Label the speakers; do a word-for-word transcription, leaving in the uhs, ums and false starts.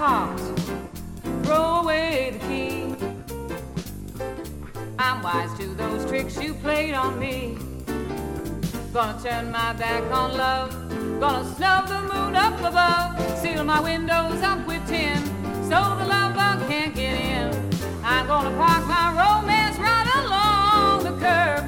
Speaker 1: heart, throw away the key. I'm wise to those tricks you played on me. Gonna turn my back on love, gonna snub the moon up above, seal my windows up with tin, so the love bug can't get in. I'm gonna park my romance right along the curb.